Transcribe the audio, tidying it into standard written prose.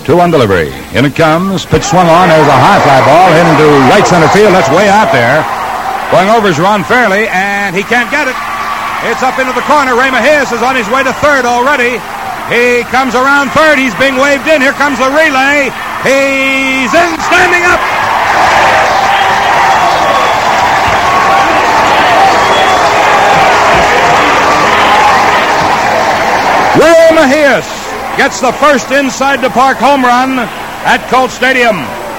2-1 delivery. In it comes. Pitch swung on. There's a high fly ball hit into right center field. That's way out there. Going over is Ron Fairley, and he can't get it. It's up into the corner. Ray Mejias is on his way to third already. He comes around third. He's being waved in. Here comes the relay. He's in, standing up. Ray Mejias gets the first inside the park home run at Colt Stadium.